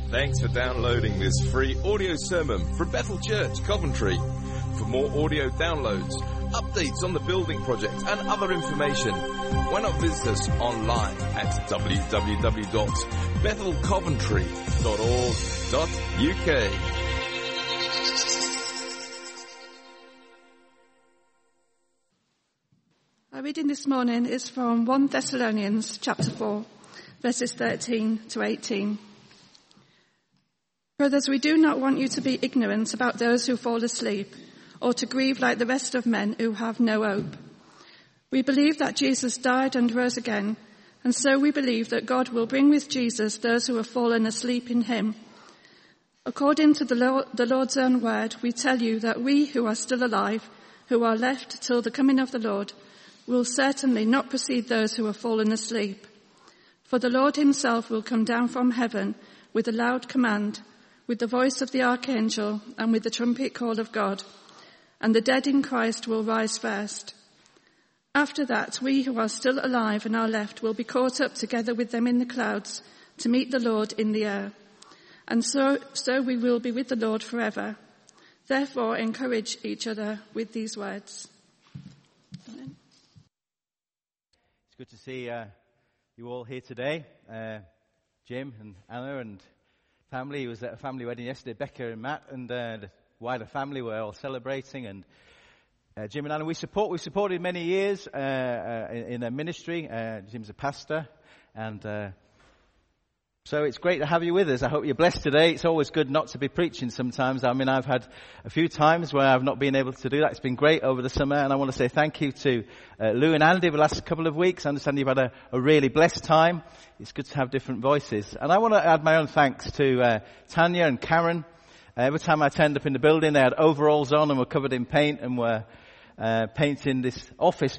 Thanks for downloading this free audio sermon from Bethel Church, Coventry. For more audio downloads, updates on the building project and other information, why not visit us online at www.bethelcoventry.org.uk. Our reading this morning is from 1 Thessalonians chapter 4, verses 13 to 18. Brothers, we do not want you to be ignorant about those who fall asleep, or to grieve like the rest of men who have no hope. We believe that Jesus died and rose again, and so we believe that God will bring with Jesus those who have fallen asleep in him. According to the Lord's own word, we tell you that we who are still alive, who are left till the coming of the Lord, will certainly not precede those who have fallen asleep. For the Lord himself will come down from heaven with a loud command, with the voice of the archangel, and with the trumpet call of God, and the dead in Christ will rise first. After that, we who are still alive and are left will be caught up together with them in the clouds to meet the Lord in the air. And so we will be with the Lord forever. Therefore, encourage each other with these words. Amen. It's good to see you all here today. Jim and Anna and family. He was at a family wedding yesterday. Becca and Matt and the wider family were all celebrating. And Jim and Anna, we've supported many years in their ministry. Jim's a pastor, and so it's great to have you with us. I hope you're blessed today. It's always good not to be preaching sometimes. I mean, I've had a few times where I've not been able to do that. It's been great over the summer, and I want to say thank you to Lou and Andy the last couple of weeks. I understand you've had a really blessed time. It's good to have different voices. And I want to add my own thanks to Tanya and Karen. Every time I turned up in the building, they had overalls on and were covered in paint and were painting this office.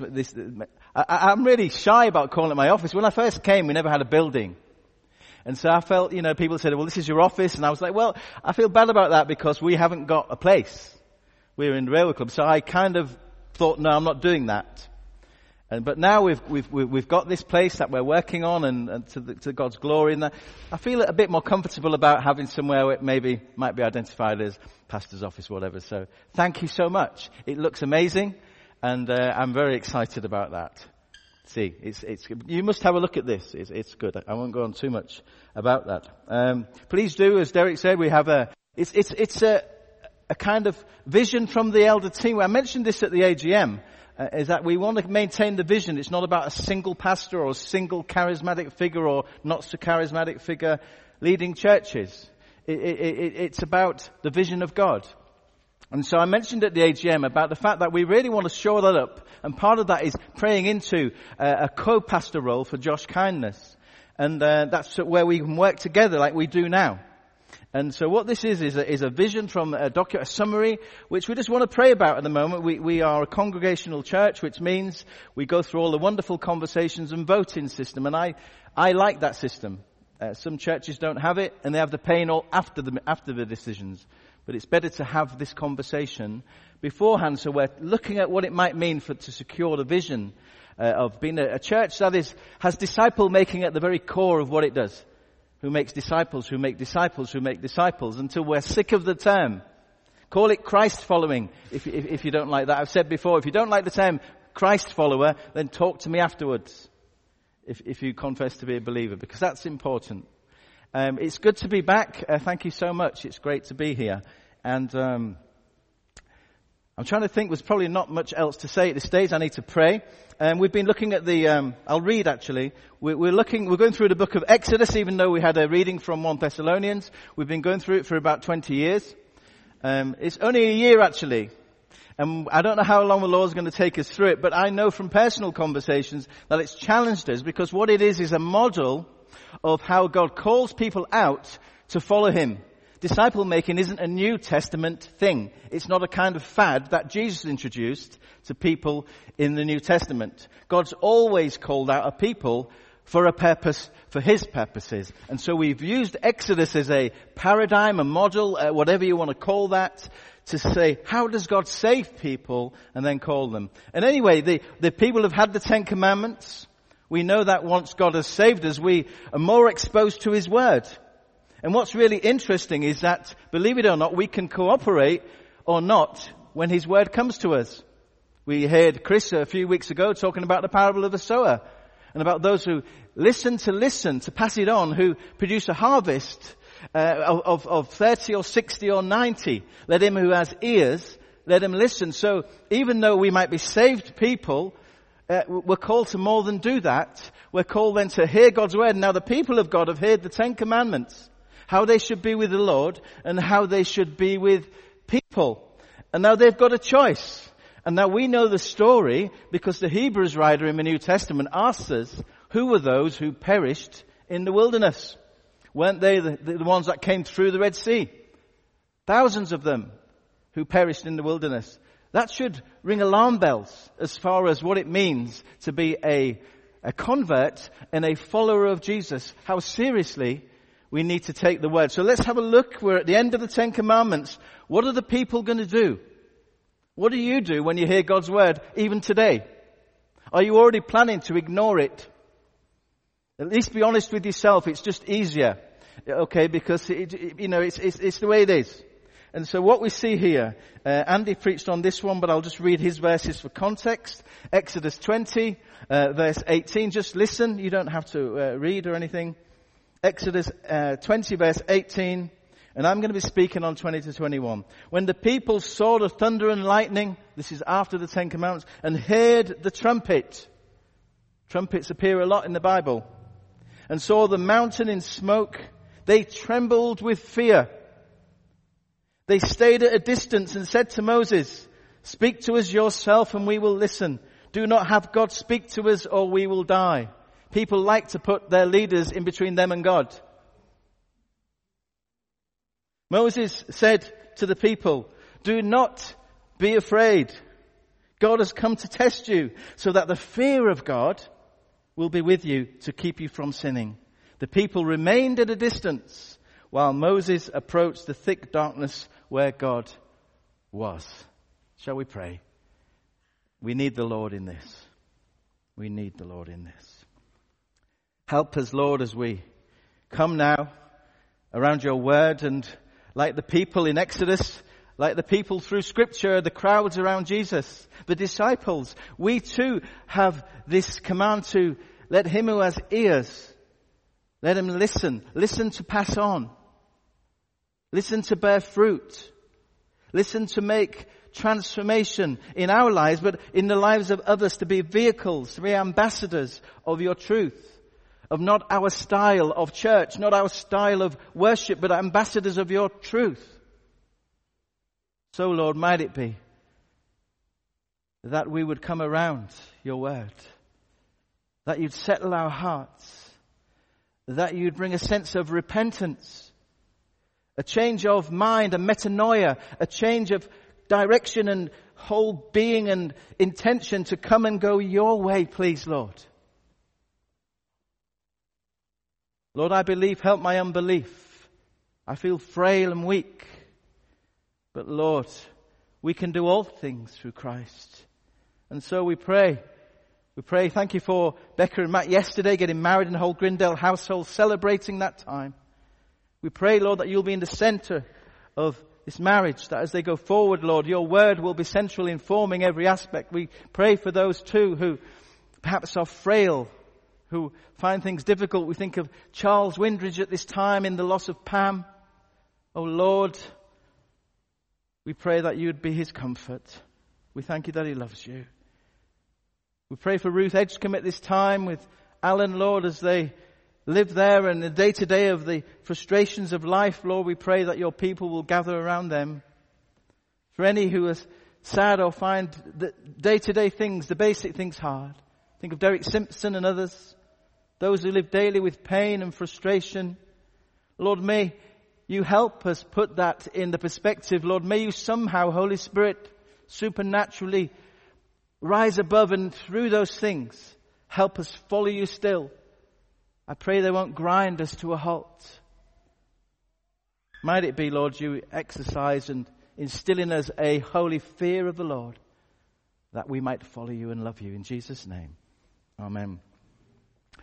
I'm really shy about calling it my office. When I first came, we never had a building. And so I felt, people said, well, this is your office. And I was like, well, I feel bad about that because we haven't got a place. We're in the Railway Club. So I kind of thought, no, I'm not doing that. But now we've got this place that we're working on and to God's glory. And I feel a bit more comfortable about having somewhere where it maybe might be identified as pastor's office or whatever. So thank you so much. It looks amazing. And I'm very excited about that. See, you must have a look at this. It's good. I won't go on too much about that. Please do, as Derek said, we have it's a kind of vision from the elder team. I mentioned this at the AGM, is that we want to maintain the vision. It's not about a single pastor or a single charismatic figure or not so charismatic figure leading churches. It's about the vision of God. And so I mentioned at the AGM about the fact that we really want to shore that up. And part of that is praying into a co-pastor role for Josh Kindness. And that's where we can work together like we do now. And so what this is a vision from a document, a summary, which we just want to pray about at the moment. We are a congregational church, which means we go through all the wonderful conversations and voting system. And I like that system. Some churches don't have it, and they have the pain all after the decisions. But it's better to have this conversation beforehand, so we're looking at what it might mean to secure the vision of being a church that has disciple making at the very core of what it does. Who makes disciples, who make disciples, who make disciples, until we're sick of the term. Call it Christ following if you don't like that. I've said before, if you don't like the term Christ follower, then talk to me afterwards if you confess to be a believer, because that's important. It's good to be back. Thank you so much. It's great to be here. And I'm trying to think. There's probably not much else to say at this stage. I need to pray. We've been looking at I'll read actually. We're going through the book of Exodus, even though we had a reading from 1 Thessalonians. We've been going through it for about 20 years. It's only a year actually. And I don't know how long the Lord's going to take us through it, but I know from personal conversations that it's challenged us, because what it is a model of how God calls people out to follow him. Disciple making isn't a New Testament thing. It's not a kind of fad that Jesus introduced to people in the New Testament. God's always called out a people for a purpose, for his purposes. And so we've used Exodus as a paradigm, a model, whatever you want to call that, to say, how does God save people and then call them? And anyway, the people have had the 10 Commandments. We know that once God has saved us, we are more exposed to his word. And what's really interesting is that, believe it or not, we can cooperate or not when his word comes to us. We heard Chris a few weeks ago talking about the parable of the sower and about those who listen, to pass it on, who produce a harvest of 30 or 60 or 90. Let him who has ears, let him listen. So even though we might be saved people, we're called to more than do that. We're called then to hear God's word. Now the people of God have heard the 10 Commandments, how they should be with the Lord and how they should be with people. And now they've got a choice. And now we know the story because the Hebrews writer in the New Testament asks us, who were those who perished in the wilderness? Weren't they the ones that came through the Red Sea? Thousands of them who perished in the wilderness. That should ring alarm bells as far as what it means to be a convert and a follower of Jesus. How seriously we need to take the word. So let's have a look. We're at the end of the 10 Commandments. What are the people going to do? What do you do when you hear God's word, even today? Are you already planning to ignore it? At least be honest with yourself. It's just easier, okay? Because it's the way it is. And so what we see here, Andy preached on this one, but I'll just read his verses for context. Exodus 20, verse 18. Just listen. You don't have to read or anything. Exodus 20, verse 18. And I'm going to be speaking on 20 to 21. When the people saw the thunder and lightning, this is after the 10 Commandments, and heard the trumpet. Trumpets appear a lot in the Bible. And saw the mountain in smoke, they trembled with fear. They stayed at a distance and said to Moses, speak to us yourself and we will listen. Do not have God speak to us or we will die. People like to put their leaders in between them and God. Moses said to the people, do not be afraid. God has come to test you so that the fear of God will be with you to keep you from sinning. The people remained at a distance while Moses approached the thick darkness where God was. Shall we pray? We need the Lord in this. We need the Lord in this. Help us, Lord, as we come now around your word, and like the people in Exodus, like the people through Scripture, the crowds around Jesus, the disciples, we too have this command to let him who has ears, let him listen. Listen to pass on. Listen to bear fruit. Listen to make transformation in our lives, but in the lives of others, to be vehicles, to be ambassadors of your truth. Of not our style of church, not our style of worship, but ambassadors of your truth. So, Lord, might it be that we would come around your word, that you'd settle our hearts, that you'd bring a sense of repentance, a change of mind, a metanoia, a change of direction and whole being and intention to come and go your way, please, Lord. Lord, I believe, help my unbelief. I feel frail and weak. But Lord, we can do all things through Christ. And so we pray. We pray, thank you for Becca and Matt yesterday getting married in the whole Grindale household, celebrating that time. We pray, Lord, that you'll be in the center of this marriage, that as they go forward, Lord, your word will be central in forming every aspect. We pray for those too who perhaps are frail, who find things difficult. We think of Charles Windridge at this time in the loss of Pam. Oh Lord, we pray that you would be his comfort. We thank you that he loves you. We pray for Ruth Edgecombe at this time with Alan, Lord, as they live there and the day-to-day of the frustrations of life. Lord, we pray that your people will gather around them. For any who are sad or find the day-to-day things, the basic things hard. Think of Derek Simpson and others. Those who live daily with pain and frustration. Lord, may you help us put that in the perspective. Lord, may you somehow, Holy Spirit, supernaturally rise above and through those things, help us follow you still. I pray they won't grind us to a halt. Might it be, Lord, you exercise and instill in us a holy fear of the Lord, that we might follow you and love you. In Jesus' name, amen.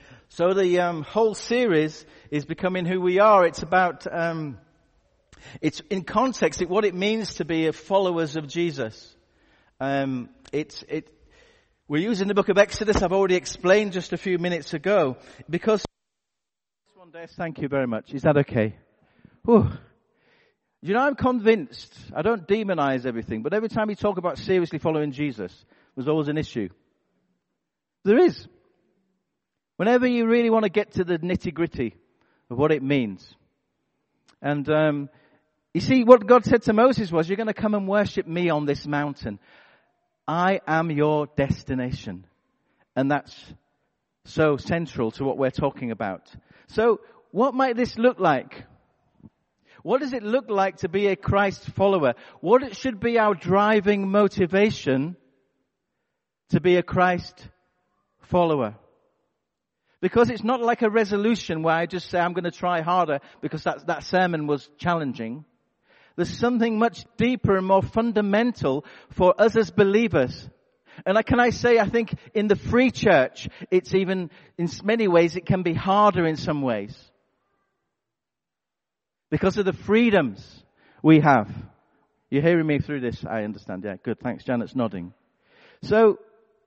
So the whole series is Becoming Who We Are. It's about, it's in context, what it means to be followers of Jesus. We're using the book of Exodus. I've already explained just a few minutes ago. Because, one day, thank you very much. Is that okay? Whew. You know, I'm convinced, I don't demonize everything, but every time we talk about seriously following Jesus, there's always an issue. There is. Whenever you really want to get to the nitty-gritty of what it means. And you see, what God said to Moses was, you're going to come and worship me on this mountain. I am your destination. And that's so central to what we're talking about. So, what might this look like? What does it look like to be a Christ follower? What should be our driving motivation to be a Christ follower? Because it's not like a resolution where I just say I'm going to try harder because that sermon was challenging. There's something much deeper and more fundamental for us as believers. And I think in the free church, it's even, in many ways, it can be harder in some ways. Because of the freedoms we have. You're hearing me through this, I understand. Yeah, good. Thanks, Janet's nodding. So,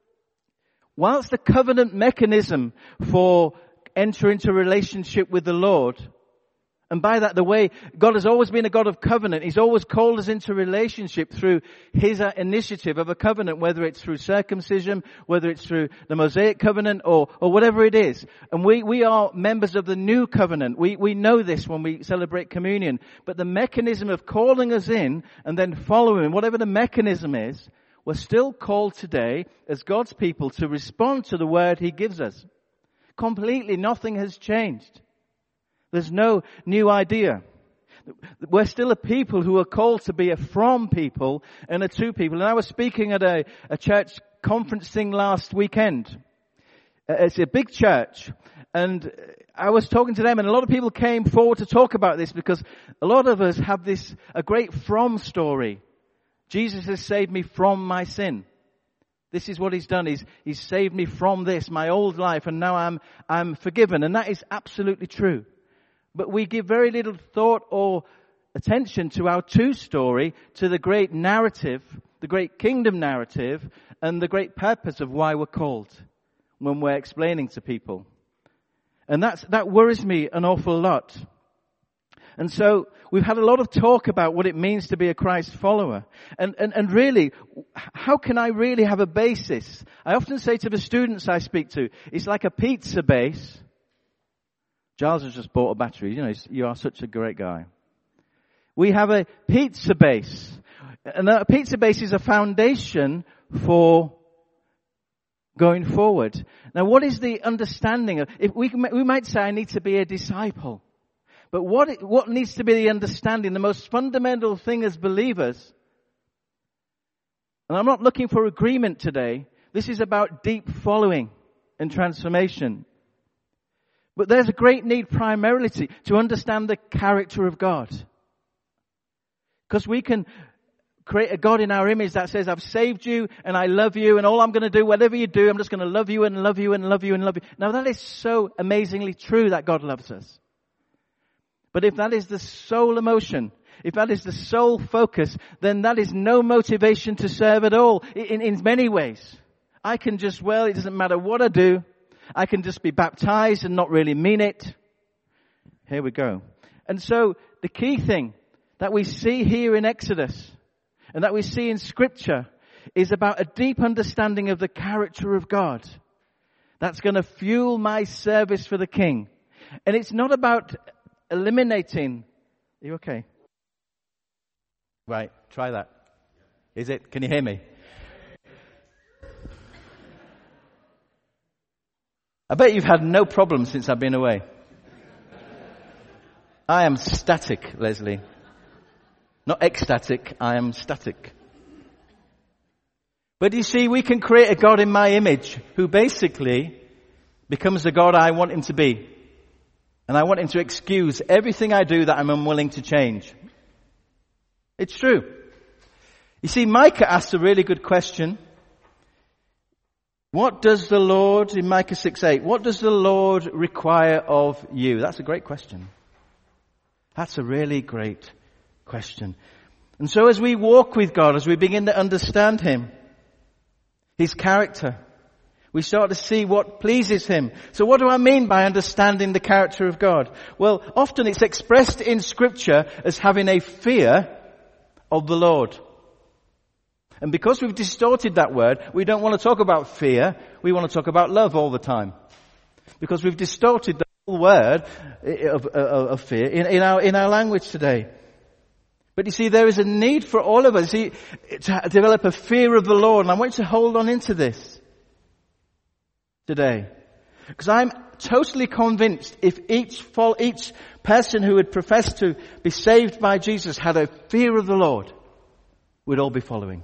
whilst the covenant mechanism for entering into a relationship with the Lord, and by that the way, God has always been a God of covenant. He's always called us into relationship through His initiative of a covenant, whether it's through circumcision, whether it's through the Mosaic covenant or whatever it is. And we are members of the new covenant. We know this when we celebrate communion. But the mechanism of calling us in and then following, whatever the mechanism is, we're still called today as God's people to respond to the word He gives us. Completely nothing has changed. There's no new idea. We're still a people who are called to be a from people and a to people. And I was speaking at a church conference thing last weekend. It's a big church. And I was talking to them and a lot of people came forward to talk about this because a lot of us have a great from story. Jesus has saved me from my sin. This is what He's done. He's saved me from this, my old life, and now I'm forgiven. And that is absolutely true. But we give very little thought or attention to our to story, to the great narrative, the great kingdom narrative, and the great purpose of why we're called when we're explaining to people. And that worries me an awful lot. And so we've had a lot of talk about what it means to be a Christ follower. And really, how can I really have a basis? I often say to the students I speak to, it's like a pizza base. Giles has just bought a battery. You know, you are such a great guy. We have a pizza base. And a pizza base is a foundation for going forward. Now, what is the understanding of, if we might say I need to be a disciple. But what needs to be the understanding, the most fundamental thing as believers, and I'm not looking for agreement today, this is about deep following and transformation. But there's a great need primarily to understand the character of God. Because we can create a God in our image that says, I've saved you and I love you and all I'm going to do, whatever you do, I'm just going to love you and love you and love you and love you. Now that is so amazingly true that God loves us. But if that is the sole emotion, if that is the sole focus, then that is no motivation to serve at all in many ways. I can just, it doesn't matter what I do. I can just be baptized and not really mean it. Here we go. And so the key thing that we see here in Exodus and that we see in Scripture is about a deep understanding of the character of God. That's going to fuel my service for the King. And it's not about eliminating. Are you okay? Right, try that. Is it? Can you hear me? I bet you've had no problems since I've been away. I am static, Leslie. Not ecstatic, I am static. But you see, we can create a God in my image who basically becomes the God I want him to be. And I want him to excuse everything I do that I'm unwilling to change. It's true. You see, Micah asked a really good question. What does the Lord, in Micah 6:8, what does the Lord require of you? That's a great question. That's a really great question. And so as we walk with God, as we begin to understand Him, His character, we start to see what pleases Him. So what do I mean by understanding the character of God? Well, often it's expressed in Scripture as having a fear of the Lord. And because we've distorted that word, we don't want to talk about fear, we want to talk about love all the time. Because we've distorted the whole word of fear in our language today. But you see, there is a need for all of us to develop a fear of the Lord. And I want you to hold on into this today. Because I'm totally convinced if each person who would profess to be saved by Jesus had a fear of the Lord, we'd all be following.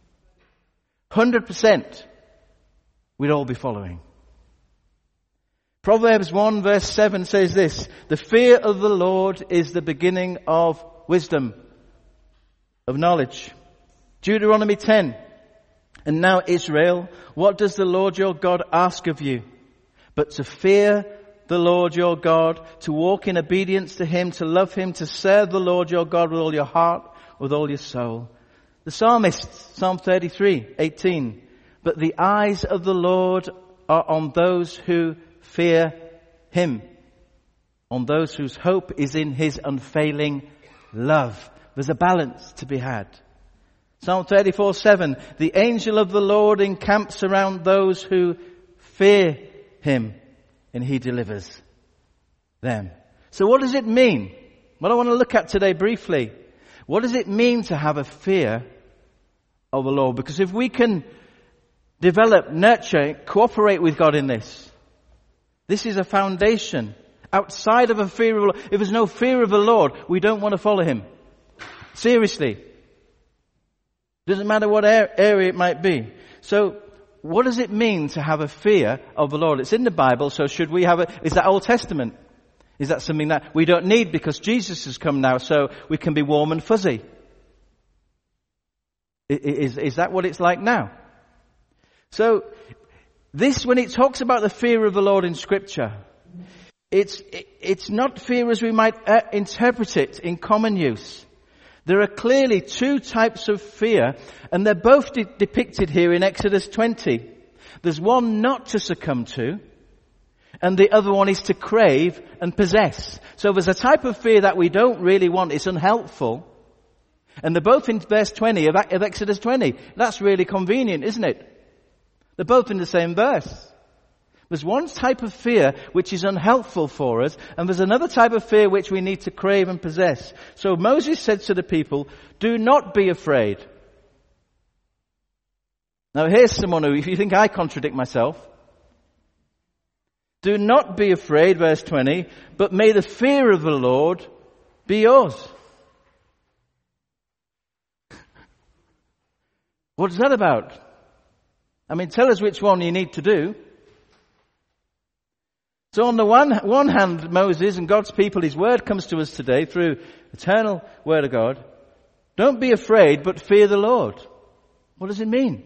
100% we'd all be following. Proverbs 1 verse 7 says this, the fear of the Lord is the beginning of wisdom, of knowledge. Deuteronomy 10, and now Israel, what does the Lord your God ask of you? But to fear the Lord your God, to walk in obedience to Him, to love Him, to serve the Lord your God with all your heart, with all your soul. The psalmist, Psalm 33:18, but the eyes of the Lord are on those who fear Him, on those whose hope is in His unfailing love. There's a balance to be had. Psalm 34:7, the angel of the Lord encamps around those who fear Him, and He delivers them. So what does it mean? What I want to look at today briefly. What does it mean to have a fear of the Lord? Because if we can develop, nurture, cooperate with God in this is a foundation. Outside of a fear of the Lord, if there's no fear of the Lord, we don't want to follow Him. Seriously. Doesn't matter what area it might be. So, what does it mean to have a fear of the Lord? It's in the Bible, so should we have is that Old Testament? Is that something that we don't need because Jesus has come now, so we can be warm and fuzzy? Is that what it's like now? So, this, when it talks about the fear of the Lord in Scripture, it's not fear as we might interpret it in common use. There are clearly two types of fear, and they're both depicted here in Exodus 20. There's one not to succumb to, and the other one is to crave and possess. So there's a type of fear that we don't really want. It's unhelpful. And they're both in verse 20 of Exodus 20. That's really convenient, isn't it? They're both in the same verse. There's one type of fear which is unhelpful for us, and there's another type of fear which we need to crave and possess. So Moses said to the people, do not be afraid. Now here's someone who, if you think I contradict myself, do not be afraid, verse 20, but may the fear of the Lord be yours. What is that about? I mean, tell us which one you need to do. So on the one hand, Moses and God's people, His word comes to us today through eternal word of God. Don't be afraid, but fear the Lord. What does it mean?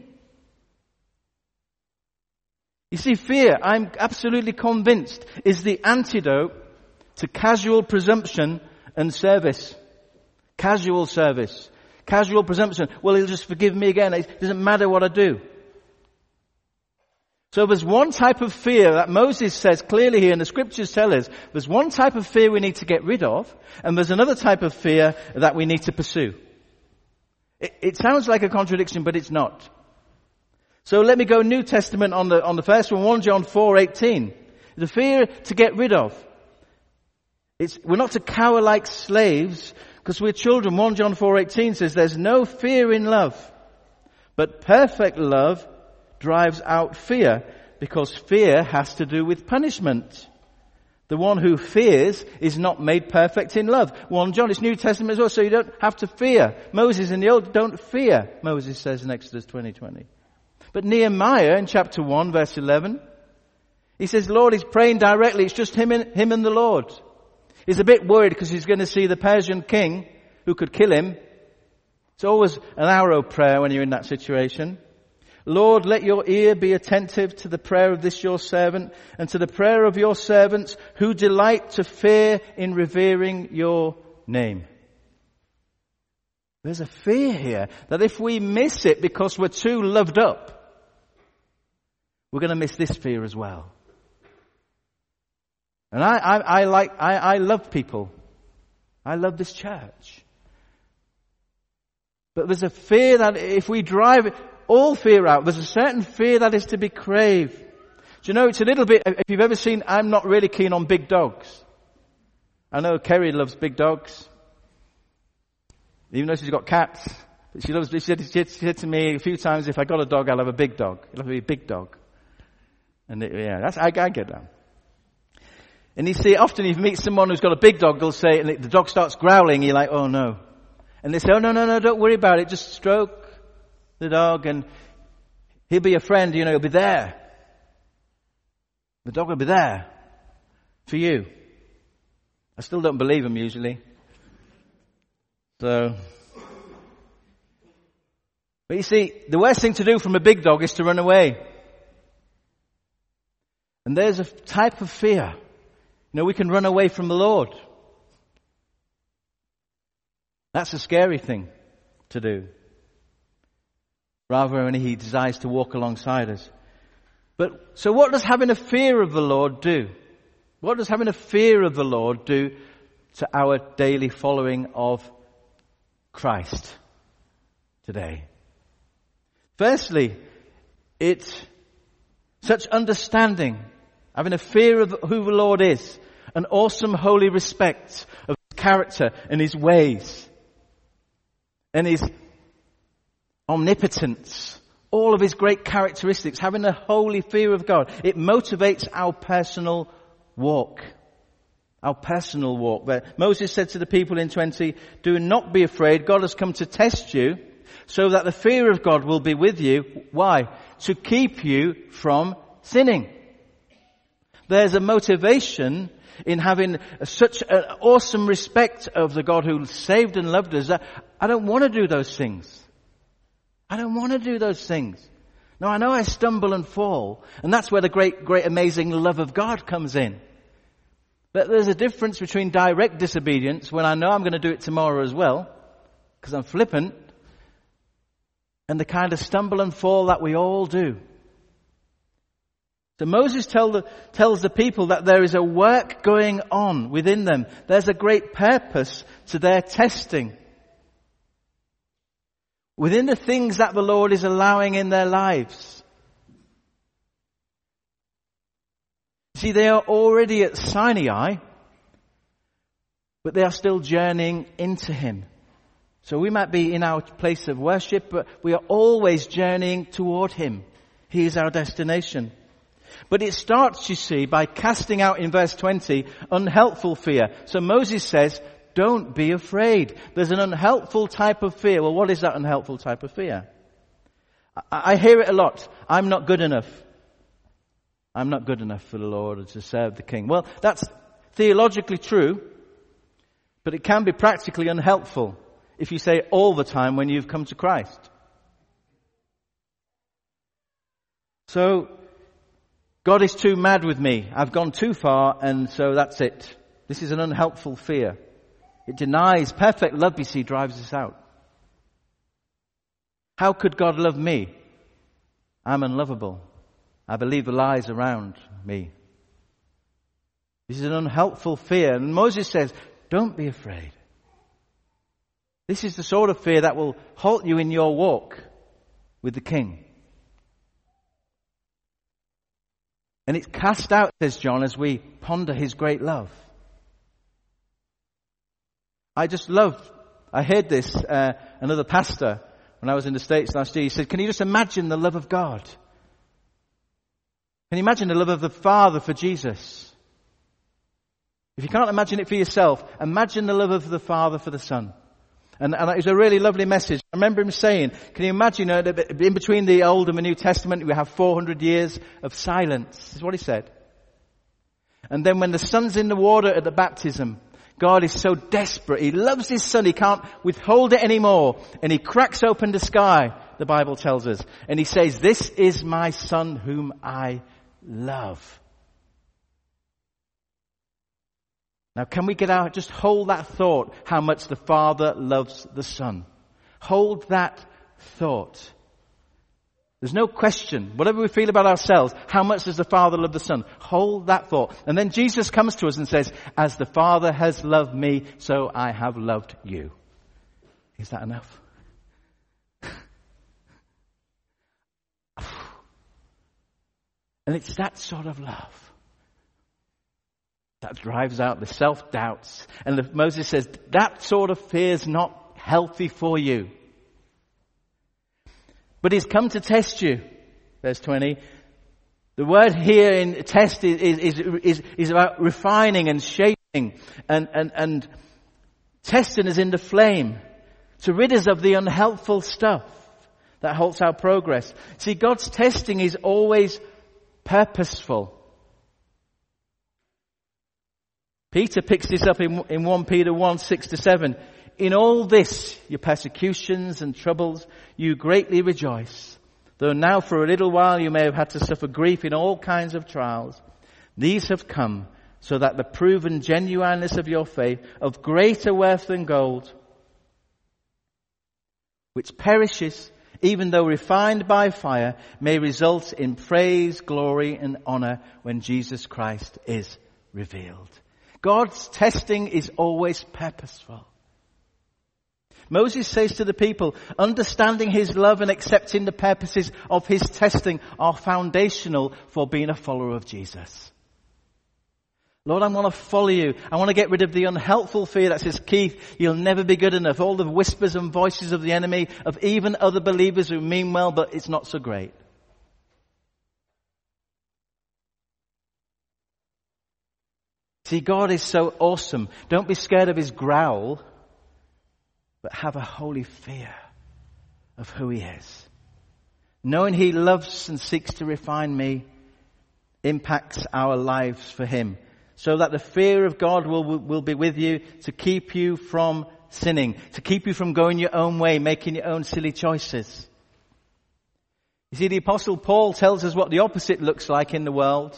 You see, fear, I'm absolutely convinced, is the antidote to casual presumption and service. Casual service. Casual presumption. Well, He'll just forgive me again. It doesn't matter what I do. So there's one type of fear that Moses says clearly here, and the Scriptures tell us, there's one type of fear we need to get rid of, and there's another type of fear that we need to pursue. It sounds like a contradiction, but it's not. So let me go New Testament on the first one, 1 John 4:18. The fear to get rid of. We're not to cower like slaves, because we're children. 1 John 4:18 says there's no fear in love, but perfect love drives out fear, because fear has to do with punishment. The one who fears is not made perfect in love. 1 John, it's New Testament as well, so you don't have to fear. Moses in the Old, don't fear, Moses says in Exodus 20:20. But Nehemiah in chapter 1, verse 11, he says, Lord, he's praying directly. It's just him and the Lord. He's a bit worried because he's going to see the Persian king who could kill him. It's always an arrow prayer when you're in that situation. Lord, let your ear be attentive to the prayer of this your servant and to the prayer of your servants who delight to fear in revering your name. There's a fear here that if we miss it because we're too loved up, we're going to miss this fear as well. And I love people. I love this church. But there's a fear that if we drive all fear out, there's a certain fear that is to be craved. Do you know, it's a little bit, if you've ever seen, I'm not really keen on big dogs. I know Kerry loves big dogs. Even though she's got cats. She said to me a few times, if I got a dog, I'll have a big dog. It'll have to be a big dog. And I get that. And you see, often if you meet someone who's got a big dog, they'll say, and the dog starts growling, you're like, oh no. And they say, oh no, don't worry about it. Just stroke the dog and he'll be a friend, he'll be there. The dog will be there for you. I still don't believe him usually. But you see, the worst thing to do from a big dog is to run away. And there's a type of fear. We can run away from the Lord. That's a scary thing to do. Rather when he desires to walk alongside us. So what does having a fear of the Lord do? What does having a fear of the Lord do to our daily following of Christ today? Firstly, it's such understanding, having a fear of who the Lord is, an awesome holy respect of his character and his ways, and his omnipotence, all of his great characteristics, having a holy fear of God. It motivates our personal walk. Our personal walk. Where Moses said to the people in 20, do not be afraid. God has come to test you so that the fear of God will be with you. Why? To keep you from sinning. There's a motivation in having such an awesome respect of the God who saved and loved us that I don't want to do those things. I don't want to do those things. Now I know I stumble and fall, and that's where the great, amazing love of God comes in. But there's a difference between direct disobedience, when I know I'm going to do it tomorrow as well, because I'm flippant, and the kind of stumble and fall that we all do. So Moses tells the people that there is a work going on within them. There's a great purpose to their testing. Within the things that the Lord is allowing in their lives. See, they are already at Sinai, but they are still journeying into Him. So we might be in our place of worship, but we are always journeying toward Him. He is our destination. But it starts, you see, by casting out in verse 20, unhelpful fear. So Moses says, don't be afraid. There's an unhelpful type of fear. Well, what is that unhelpful type of fear? I hear it a lot. I'm not good enough. I'm not good enough for the Lord or to serve the King. Well, that's theologically true, but it can be practically unhelpful if you say it all the time when you've come to Christ. So, God is too mad with me. I've gone too far, and so that's it. This is an unhelpful fear. It denies perfect love, you see, drives us out. How could God love me? I'm unlovable. I believe the lies around me. This is an unhelpful fear. And Moses says, don't be afraid. This is the sort of fear that will halt you in your walk with the King. And it's cast out, says John, as we ponder His great love. I heard this, another pastor, when I was in the States last year, he said, can you just imagine the love of God? Can you imagine the love of the Father for Jesus? If you can't imagine it for yourself, imagine the love of the Father for the Son. And it was a really lovely message. I remember him saying, can you imagine, in between the Old and the New Testament, we have 400 years of silence. This is what he said. And then when the Son's in the water at the baptism, God is so desperate. He loves His Son. He can't withhold it anymore. And He cracks open the sky the Bible tells us. And he says, "This is my Son whom I love." Now, can we get out, just hold that thought, how much the Father loves the Son. Hold that thought. There's no question, whatever we feel about ourselves, how much does the Father love the Son? Hold that thought. And then Jesus comes to us and says, "As the Father has loved me, so I have loved you." Is that enough? And it's that sort of love that drives out the self-doubts. And Moses says, that sort of fear is not healthy for you. But he's come to test you. Verse 20. The word here in test is about refining and shaping and testing us in the flame to rid us of the unhelpful stuff that halts our progress. See, God's testing is always purposeful. Peter picks this up in 1 Peter 1, 6-7. "In all this, your persecutions and troubles, you greatly rejoice. Though now for a little while you may have had to suffer grief in all kinds of trials. These have come so that the proven genuineness of your faith, of greater worth than gold, which perishes, even though refined by fire, may result in praise, glory, and honor when Jesus Christ is revealed." God's testing is always purposeful. Moses says to the people, understanding his love and accepting the purposes of his testing are foundational for being a follower of Jesus. Lord, I want to follow you. I want to get rid of the unhelpful fear that says, "Keith, you'll never be good enough." All the whispers and voices of the enemy, of even other believers who mean well, but it's not so great. See, God is so awesome. Don't be scared of his growl, but have a holy fear of who he is. Knowing he loves and seeks to refine me impacts our lives for him, so that the fear of God will be with you to keep you from sinning, to keep you from going your own way, making your own silly choices. You see, the Apostle Paul tells us what the opposite looks like in the world.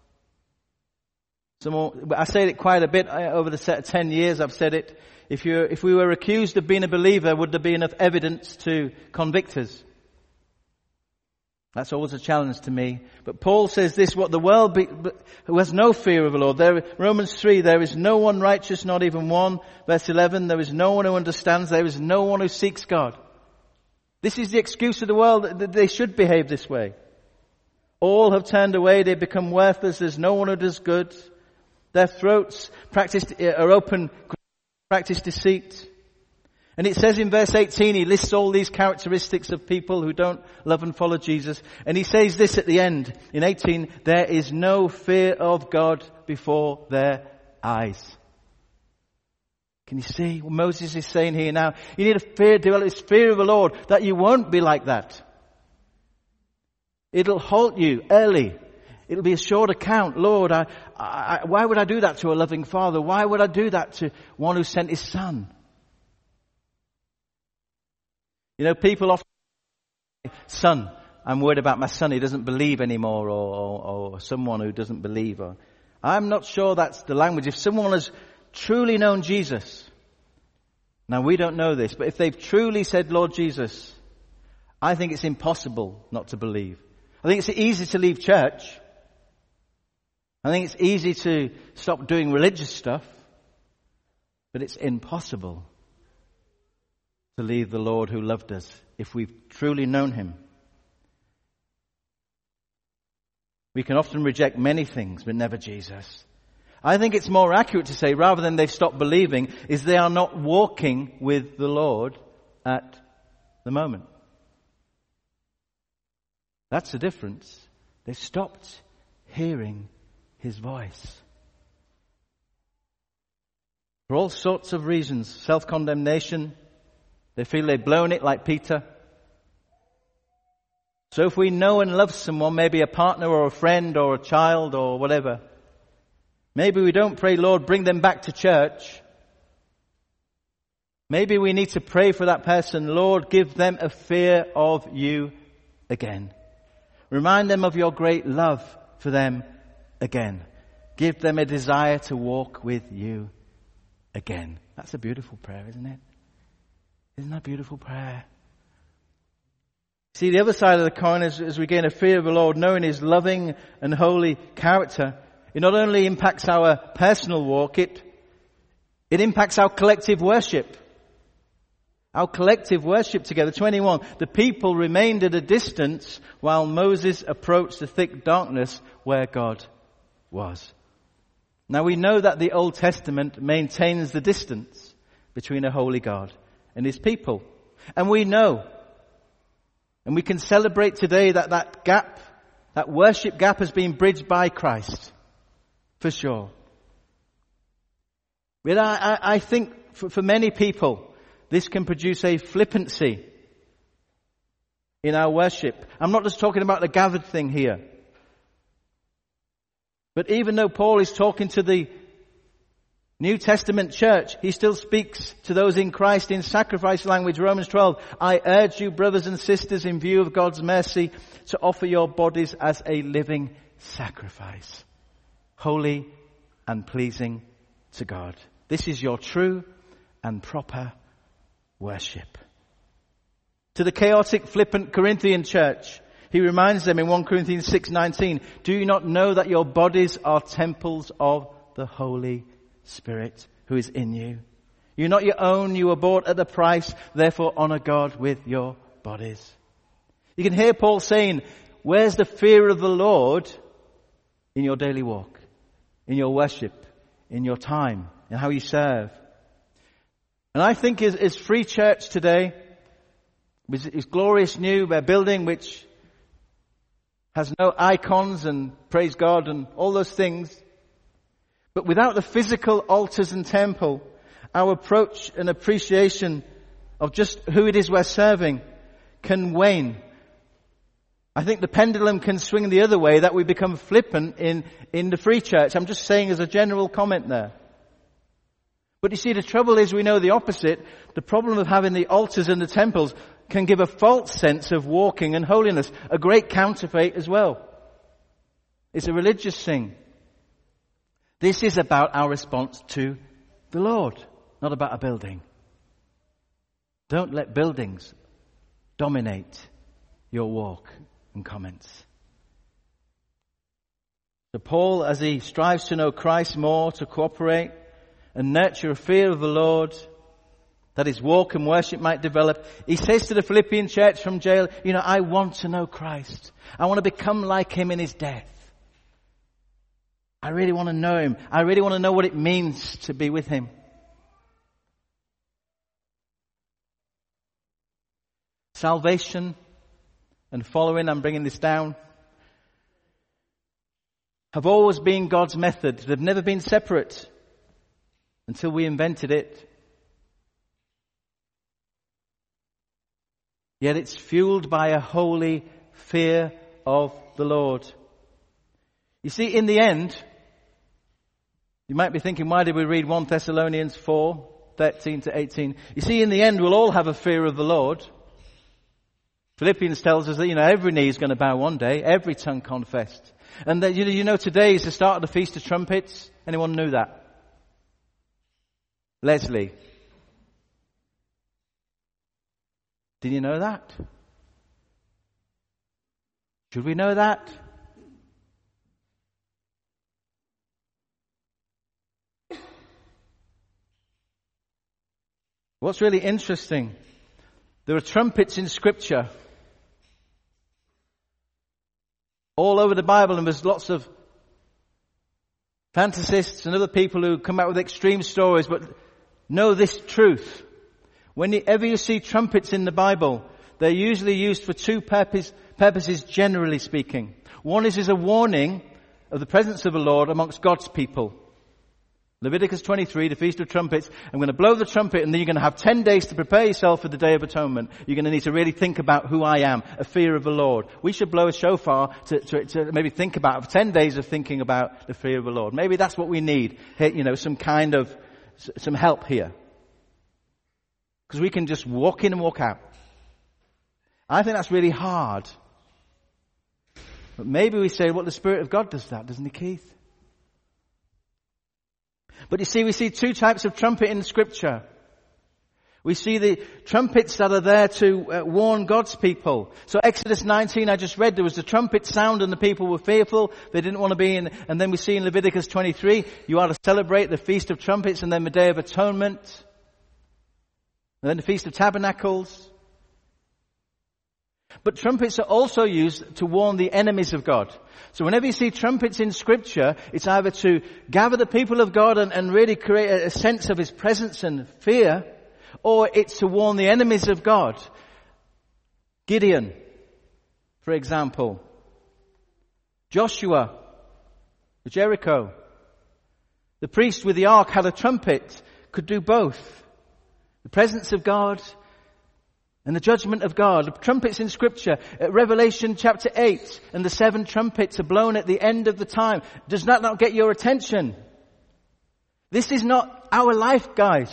I said it quite a bit over the 10 years I've said it. If we were accused of being a believer, would there be enough evidence to convict us? That's always a challenge to me. But Paul says this, what the world who has no fear of the Lord. Romans 3, there is no one righteous, not even one. Verse 11, there is no one who understands, there is no one who seeks God. This is the excuse of the world that they should behave this way. All have turned away, they become worthless, there's no one who does good. Their throats are open, practice deceit. And it says in verse 18, he lists all these characteristics of people who don't love and follow Jesus. And he says this at the end, in 18, there is no fear of God before their eyes. Can you see what Moses is saying here now? You need develop this fear of the Lord, that you won't be like that. It'll halt you early. It'll be a short account. Lord, why would I do that to a loving Father? Why would I do that to one who sent his Son? You know, people often say, "Son, I'm worried about my son. He doesn't believe anymore," or someone who doesn't believe. I'm not sure that's the language. If someone has truly known Jesus, now we don't know this, but if they've truly said, "Lord Jesus," I think it's impossible not to believe. I think it's easy to leave church. I think it's easy to stop doing religious stuff, but it's impossible to leave the Lord who loved us if we've truly known him. We can often reject many things, but never Jesus. I think it's more accurate to say, rather than they've stopped believing, is they are not walking with the Lord at the moment. That's the difference. They've stopped hearing his voice. For all sorts of reasons, self-condemnation, they feel they've blown it like Peter. So if we know and love someone, maybe a partner or a friend or a child or whatever, maybe we don't pray, "Lord, bring them back to church." Maybe we need to pray for that person. Lord, give them a fear of you again. Remind them of your great love for them again. Give them a desire to walk with you again. That's a beautiful prayer, isn't it? Isn't that a beautiful prayer? See, the other side of the coin is as we gain a fear of the Lord, knowing His loving and holy character, it not only impacts our personal walk, it impacts our collective worship. Our collective worship together. 21. The people remained at a distance while Moses approached the thick darkness where God was. Now we know that the Old Testament maintains the distance between a holy God and His people. And we know, and we can celebrate today that gap, that worship gap has been bridged by Christ. For sure. But I think for many people, this can produce a flippancy in our worship. I'm not just talking about the gathered thing here. But even though Paul is talking to the New Testament church, he still speaks to those in Christ in sacrifice language. Romans 12, I urge you, brothers and sisters, in view of God's mercy, to offer your bodies as a living sacrifice, holy and pleasing to God. This is your true and proper worship. To the chaotic, flippant Corinthian church, he reminds them in 1 Corinthians 6:19, do you not know that your bodies are temples of the Holy Spirit who is in you? You're not your own, you were bought at a price, therefore honor God with your bodies. You can hear Paul saying, where's the fear of the Lord in your daily walk, in your worship, in your time, in how you serve? And I think as Free Church today, with its glorious new building which has no icons and praise God and all those things, but without the physical altars and temple, our approach and appreciation of just who it is we're serving can wane. I think the pendulum can swing the other way, that we become flippant in the Free Church. I'm just saying as a general comment there. But you see, the trouble is we know the opposite. The problem of having the altars and the temples can give a false sense of walking and holiness. A great counterfeit as well. It's a religious thing. This is about our response to the Lord, not about a building. Don't let buildings dominate your walk and comments. So Paul, as he strives to know Christ more, to cooperate and nurture a fear of the Lord, that his walk and worship might develop, he says to the Philippian church from jail, I want to know Christ. I want to become like him in his death. I really want to know him. I really want to know what it means to be with him. Salvation and following, I'm bringing this down, have always been God's method. They've never been separate until we invented it. Yet it's fueled by a holy fear of the Lord. You see, in the end, you might be thinking, why did we read 1 Thessalonians 4, 13 to 18? You see, in the end, we'll all have a fear of the Lord. Philippians tells us that, every knee is going to bow one day, every tongue confessed. And that, today is the start of the Feast of Trumpets. Anyone knew that? Leslie. Did you know that? Should we know that? What's really interesting, there are trumpets in Scripture all over the Bible, and there's lots of fantasists and other people who come out with extreme stories, but know this truth. Whenever you see trumpets in the Bible, they're usually used for two purposes, generally speaking. One is as a warning of the presence of the Lord amongst God's people. Leviticus 23, the Feast of Trumpets. I'm going to blow the trumpet, and then you're going to have 10 days to prepare yourself for the Day of Atonement. You're going to need to really think about who I am, a fear of the Lord. We should blow a shofar to maybe think about 10 days of thinking about the fear of the Lord. Maybe that's what we need. Some help here. because we can just walk in and walk out. I think that's really hard. But maybe we say, well, the Spirit of God does that, doesn't he, Keith? But you see, we see two types of trumpet in Scripture. We see the trumpets that are there to warn God's people. So Exodus 19, I just read, there was the trumpet sound and the people were fearful. They didn't want to be in. And then we see in Leviticus 23, you are to celebrate the Feast of Trumpets and then the Day of Atonement. And then the Feast of Tabernacles. But trumpets are also used to warn the enemies of God. So whenever you see trumpets in Scripture, it's either to gather the people of God and really create a sense of His presence and fear, or it's to warn the enemies of God. Gideon, for example. Joshua, Jericho. The priest with the ark had a trumpet, could do both. The presence of God and the judgment of God. The trumpets in Scripture, at Revelation chapter 8, and the 7 trumpets are blown at the end of the time. Does that not get your attention? This is not our life, guys.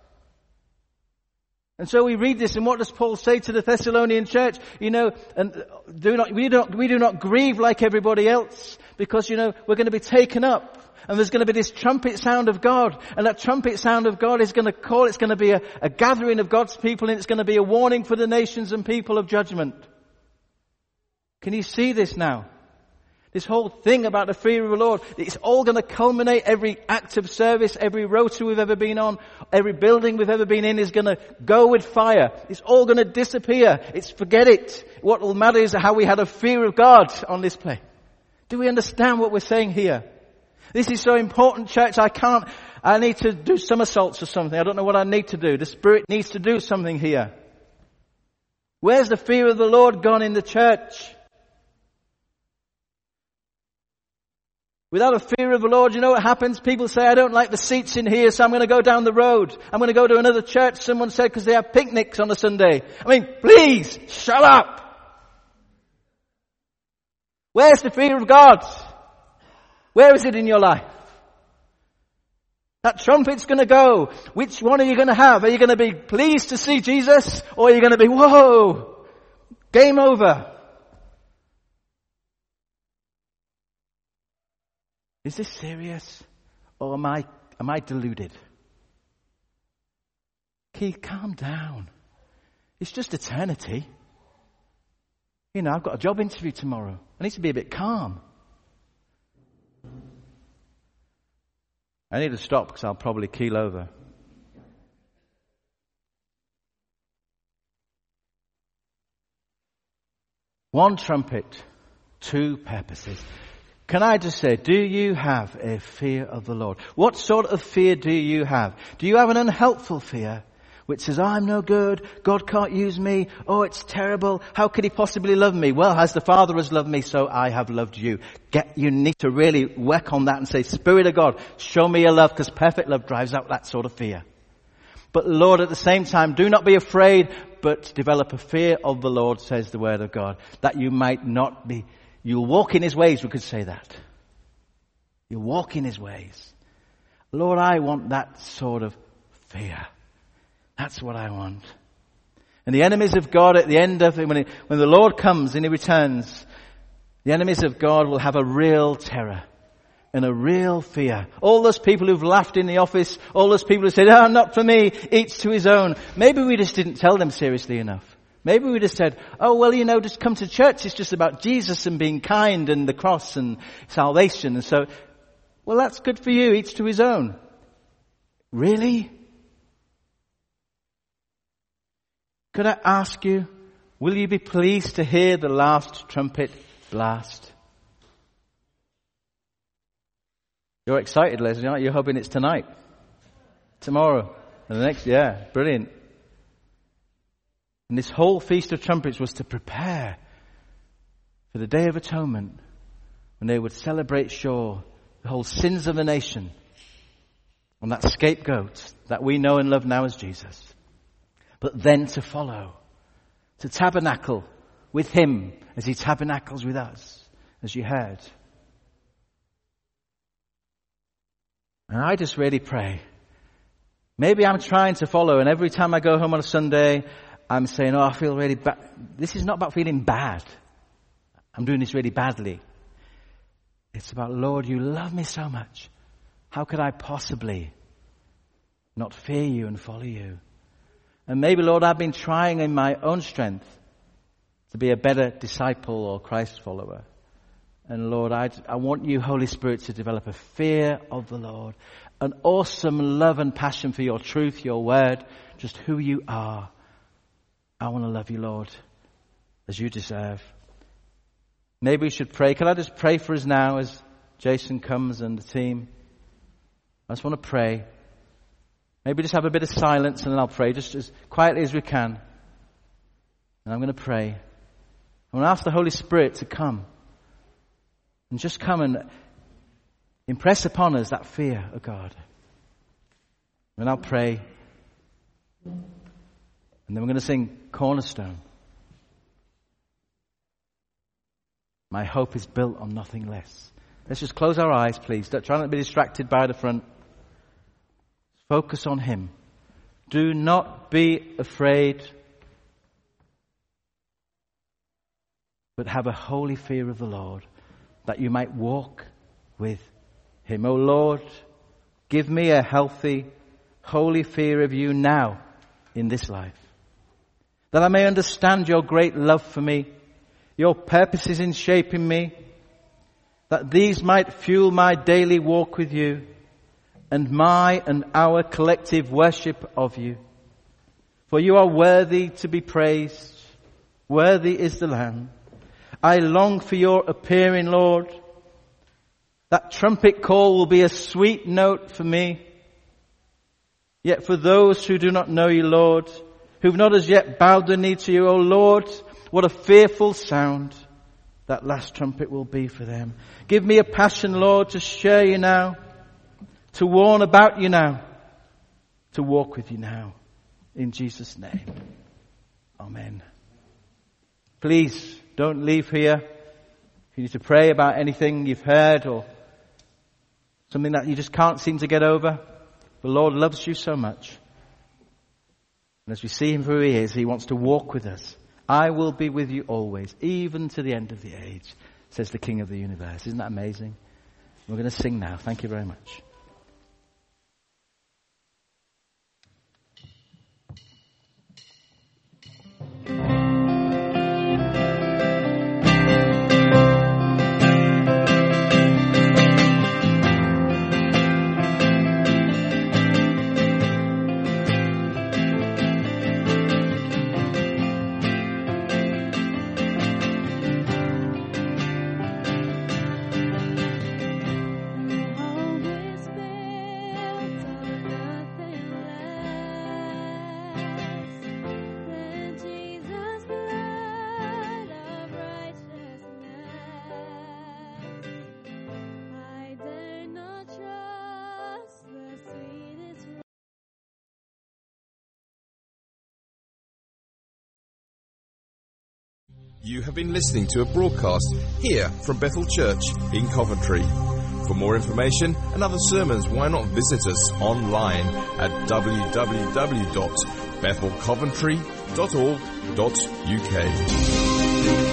And so we read this, and what does Paul say to the Thessalonian church? And we do not grieve like everybody else, because, we're going to be taken up. And there's going to be this trumpet sound of God. And that trumpet sound of God is going to call, it's going to be a gathering of God's people, and it's going to be a warning for the nations and people of judgment. Can you see this now? This whole thing about the fear of the Lord, it's all going to culminate. Every act of service, every rota we've ever been on, every building we've ever been in is going to go with fire. It's all going to disappear. Forget it. What will matter is how we had a fear of God on this place. Do we understand what we're saying here? This is so important, church. I need to do somersaults or something. I don't know what I need to do. The Spirit needs to do something here. Where's the fear of the Lord gone in the church? Without a fear of the Lord, you know what happens? People say, I don't like the seats in here, so I'm going to go down the road. I'm going to go to another church, someone said, because they have picnics on a Sunday. Please, shut up. Where's the fear of God? Where is it in your life? That trumpet's going to go. Which one are you going to have? Are you going to be pleased to see Jesus? Or are you going to be, whoa, game over? Is this serious? Or am I deluded? Keith, calm down. It's just eternity. I've got a job interview tomorrow. I need to be a bit calm. I need to stop because I'll probably keel over. One trumpet, two purposes. Can I just say, do you have a fear of the Lord? What sort of fear do you have? Do you have an unhelpful fear which says, I'm no good, God can't use me, oh, it's terrible, how could He possibly love me? Well, as the Father has loved me, so I have loved you. You need to really work on that and say, Spirit of God, show me your love, because perfect love drives out that sort of fear. But Lord, at the same time, do not be afraid, but develop a fear of the Lord, says the Word of God, that you might not be, you'll walk in His ways, we could say that. You'll walk in His ways. Lord, I want that sort of fear. That's what I want. And the enemies of God at the end of it, when the Lord comes and He returns, the enemies of God will have a real terror and a real fear. All those people who've laughed in the office, all those people who said, oh, not for me, each to his own. Maybe we just didn't tell them seriously enough. Maybe we just said, oh, well, just come to church. It's just about Jesus and being kind and the cross and salvation. And so, well, that's good for you, each to his own. Really? Could I ask you, will you be pleased to hear the last trumpet blast? You're excited, Leslie, aren't you? You're hoping it's tonight, tomorrow, and the next, yeah, brilliant. And this whole Feast of Trumpets was to prepare for the Day of Atonement, when they would celebrate the whole sins of the nation on that scapegoat that we know and love now as Jesus. But then to follow, to tabernacle with Him as He tabernacles with us, as you heard. And I just really pray, Maybe I'm trying to follow, and every time I go home on a Sunday, I'm saying, I feel really bad. This is not about feeling bad. I'm doing this really badly. It's about, Lord, you love me so much. How could I possibly not fear you and follow you? And maybe, Lord, I've been trying in my own strength to be a better disciple or Christ follower. And Lord, I want you, Holy Spirit, to develop a fear of the Lord, an awesome love and passion for your truth, your word, just who you are. I want to love you, Lord, as you deserve. Maybe we should pray. Can I just pray for us now as Jason comes and the team? I just want to pray. Maybe just have a bit of silence and then I'll pray just as quietly as we can. And I'm going to pray. I'm going to ask the Holy Spirit to come. And just come and impress upon us that fear of God. And I'll pray. And then we're going to sing Cornerstone. My hope is built on nothing less. Let's just close our eyes, please. Try not to be distracted by the front. Focus on Him. Do not be afraid, but have a holy fear of the Lord, that you might walk with Him. O Lord, give me a healthy, holy fear of you now in this life, that I may understand your great love for me, your purposes in shaping me, that these might fuel my daily walk with you and my and our collective worship of you. For you are worthy to be praised. Worthy is the Lamb. I long for your appearing, Lord. That trumpet call will be a sweet note for me. Yet for those who do not know you, Lord, who've not as yet bowed the knee to you, O Lord, what a fearful sound that last trumpet will be for them. Give me a passion, Lord, to share you now, to warn about you now, to walk with you now. In Jesus' name. Amen. Please don't leave here. If you need to pray about anything you've heard or something that you just can't seem to get over, the Lord loves you so much. And as we see Him for who He is, He wants to walk with us. I will be with you always, even to the end of the age, says the King of the universe. Isn't that amazing? We're going to sing now. Thank you very much. You have been listening to a broadcast here from Bethel Church in Coventry. For more information and other sermons, why not visit us online at www.bethelcoventry.org.uk.